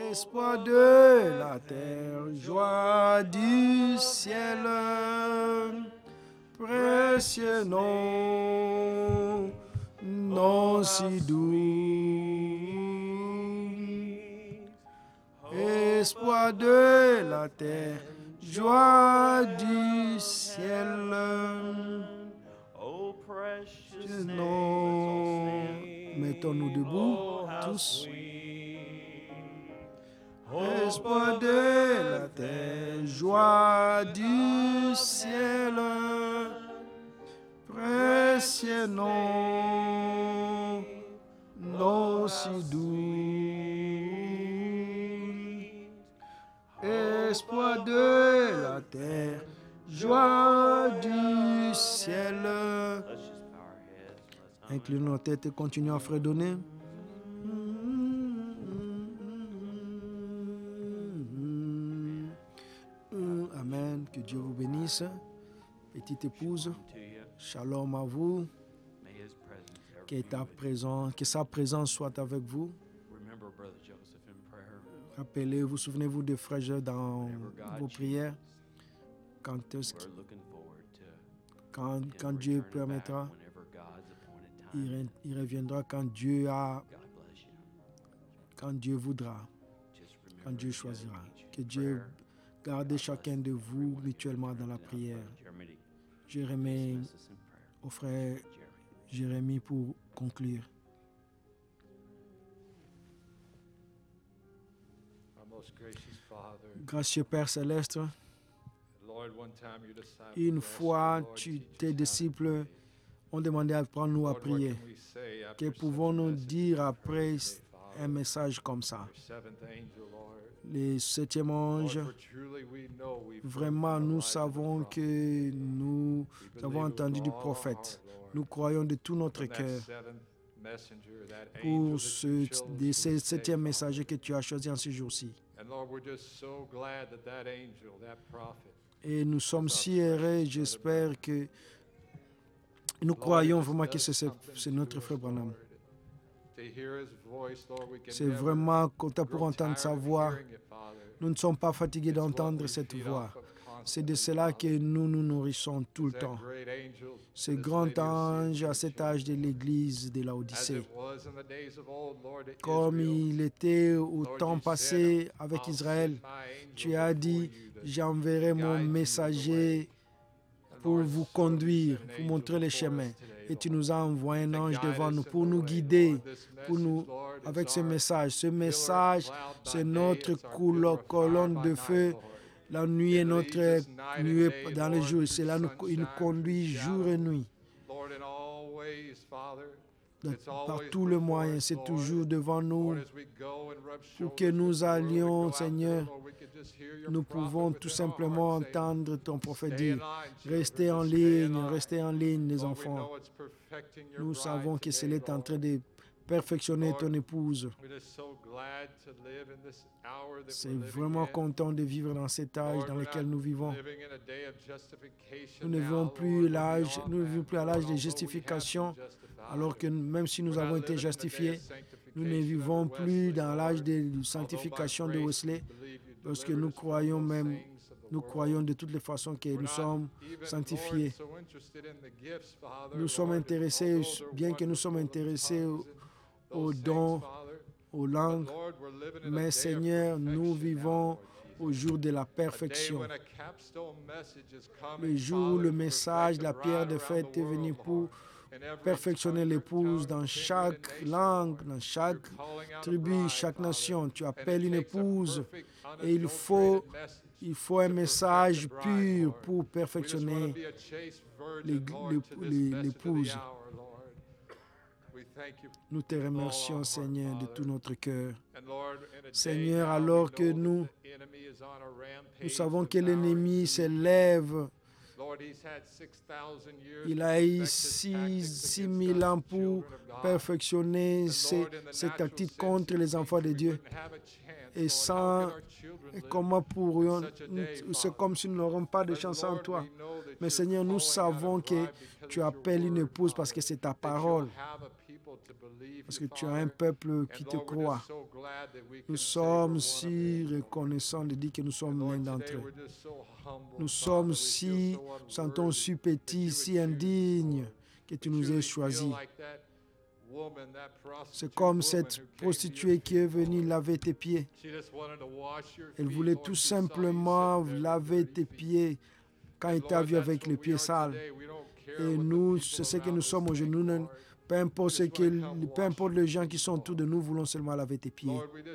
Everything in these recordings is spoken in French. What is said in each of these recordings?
Espoir de la terre, joie du ciel, précieux nom, nom si doux. Espoir de la terre, joie du ciel, précieux nom. Mettons-nous debout, tous. Espoir de la terre, joie du ciel, précieux nom, nom si doux. Espoir de la terre, joie du ciel. Inclinons nos têtes et continuons à fredonner. Amen. Que Dieu vous bénisse. Petite épouse, shalom à vous. Que sa présence soit avec vous. Rappelez-vous, souvenez-vous de frère Joseph dans vos prières. Quand Dieu permettra, il reviendra quand Dieu voudra, quand Dieu choisira. Que Dieu garde chacun de vous mutuellement dans la prière. Je remets au frère Jérémie pour conclure. Gracieux Père Céleste, une fois tes disciples ont demandé à prendre-nous à prier. Que pouvons-nous dire après un message comme ça? Le septième ange, vraiment nous savons que nous avons entendu du prophète. Nous croyons de tout notre cœur pour ce septième messager que tu as choisi en ce jour-ci. Et nous sommes si heureux, j'espère que nous croyons vraiment que c'est notre frère Branham. C'est vraiment content pour entendre sa voix. Nous ne sommes pas fatigués d'entendre cette voix. C'est de cela que nous nous nourrissons tout le temps. Ce grand ange à cet âge de l'Église de l'Odyssée. Comme il était au temps passé avec Israël, tu as dit, j'enverrai mon messager pour vous conduire, pour montrer les chemins. Et tu nous as envoyé un ange devant nous pour nous guider, avec ce message. Ce message, c'est notre colonne de feu. La nuit est notre nuée dans le jour. Il nous conduit jour et nuit. Par tous les moyens, c'est toujours devant nous. Pour que nous allions, Seigneur, nous pouvons tout simplement entendre ton prophète dire, restez en ligne, les enfants. Nous savons que c'est est en train de perfectionner ton épouse. C'est vraiment content de vivre dans cet âge dans lequel nous vivons. Nous ne vivons plus à l'âge de justification, alors que même si nous avons été justifiés, nous ne vivons plus dans l'âge de sanctification de Wesley, parce que nous croyons de toutes les façons que nous sommes sanctifiés. Nous sommes intéressés, bien que nous sommes intéressés aux dons, aux langues, mais Seigneur, nous vivons au jour de la perfection. Le jour où le message de la pierre de fête est venu pour perfectionner l'épouse dans chaque langue, dans chaque tribu, chaque nation. Tu appelles une épouse et il faut un message pur pour perfectionner l'épouse. Nous te remercions, Seigneur, de tout notre cœur. Seigneur, alors que nous savons que l'ennemi s'élève, il a eu 6 000 ans pour perfectionner ses tactiques contre les enfants de Dieu. Comment pourrions, c'est comme si nous n'aurions pas de chance en toi. Mais Seigneur, nous savons que tu appelles une épouse parce que c'est ta parole. parce que tu as un peuple qui te croit. Nous sommes si reconnaissants de dire que nous sommes l'un d'entre eux. Nous sommes si, nous sentons si petits, si indignes que tu nous aies choisis. C'est comme cette prostituée qui est venue laver tes pieds. Elle voulait tout simplement laver tes pieds quand il t'a vu avec les pieds sales. Et nous, c'est ce que nous sommes aujourd'hui. Peu importe les gens qui sont autour de nous, voulons seulement laver tes pieds.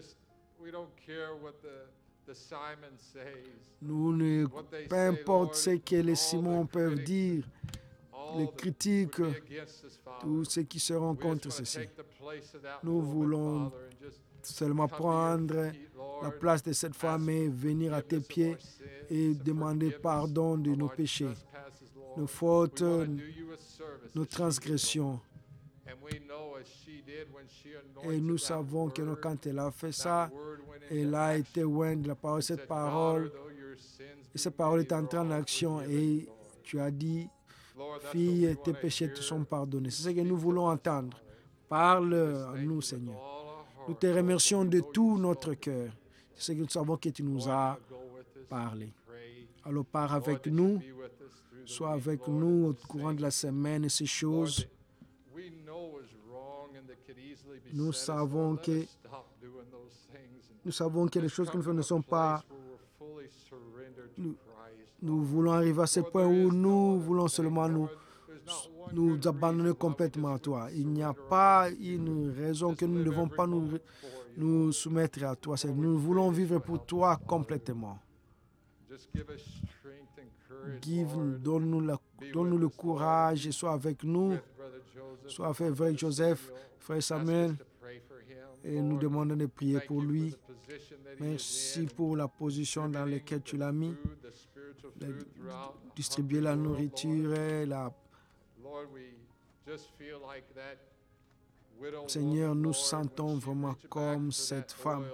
Peu importe ce que les Simons peuvent dire, les critiques, tous ceux qui seront contre ceci. Nous voulons seulement prendre la place de cette femme et venir à tes pieds et demander pardon de nos péchés, nos fautes, nos transgressions. Et nous savons que quand elle a fait ça, elle a été loin de la parole. Cette parole est entrée en action et tu as dit, fille, tes péchés te sont pardonnés. C'est ce que nous voulons entendre. Parle à nous, Seigneur. Nous te remercions de tout notre cœur. C'est ce que nous savons que tu nous as parlé. Alors pars avec nous, sois avec nous au courant de la semaine et ces choses. Nous savons que les choses que nous faisons ne sont pas... Nous voulons arriver à ce point où nous voulons seulement nous abandonner complètement à toi. Il n'y a pas une raison que nous ne devons pas nous soumettre à toi. Nous voulons vivre pour toi complètement. Donne-nous le courage et sois avec nous. Sois avec Frère Joseph, Frère Samuel. Et nous demandons de prier pour lui. Merci pour la position dans laquelle tu l'as mis. Distribuer la nourriture et Seigneur, nous sentons vraiment comme cette femme.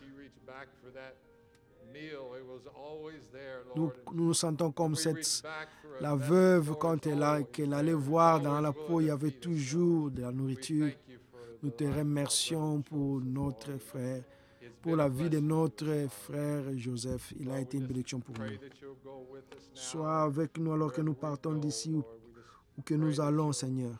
Nous nous sentons comme la veuve quand qu'elle allait voir dans la peau, il y avait toujours de la nourriture. Nous te remercions pour notre frère, pour la vie de notre frère Joseph. Il a été une bénédiction pour nous. Sois avec nous alors que nous partons d'ici ou que nous allons, Seigneur.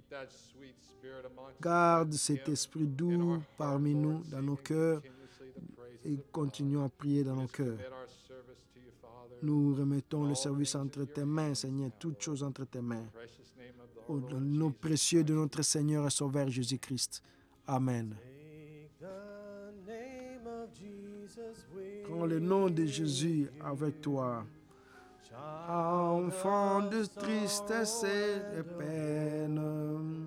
Garde cet esprit doux parmi nous, dans nos cœurs, et continuons à prier dans nos cœurs. Nous remettons le service entre tes mains, Seigneur, toutes choses entre tes mains. Au nom précieux de notre Seigneur et Sauveur Jésus-Christ. Amen. Prends le nom de Jésus avec toi. Enfant de tristesse et de peine,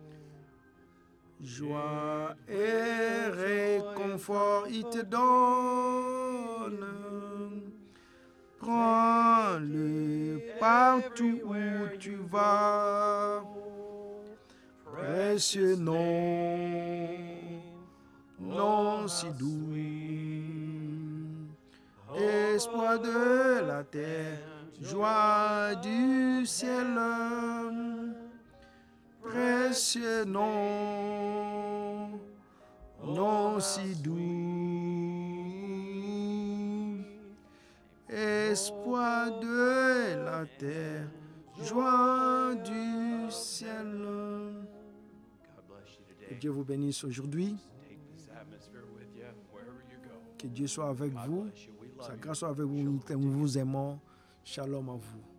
joie et réconfort il te donne. Prends-le partout où tu vas. Précieux nom, nom si doux, espoir de la terre, joie du ciel. Précieux nom, nom si doux, espoir de la terre, joie du ciel. Que Dieu vous bénisse aujourd'hui. Que Dieu soit avec vous. Sa grâce soit avec vous. Nous vous aimons. Shalom à vous.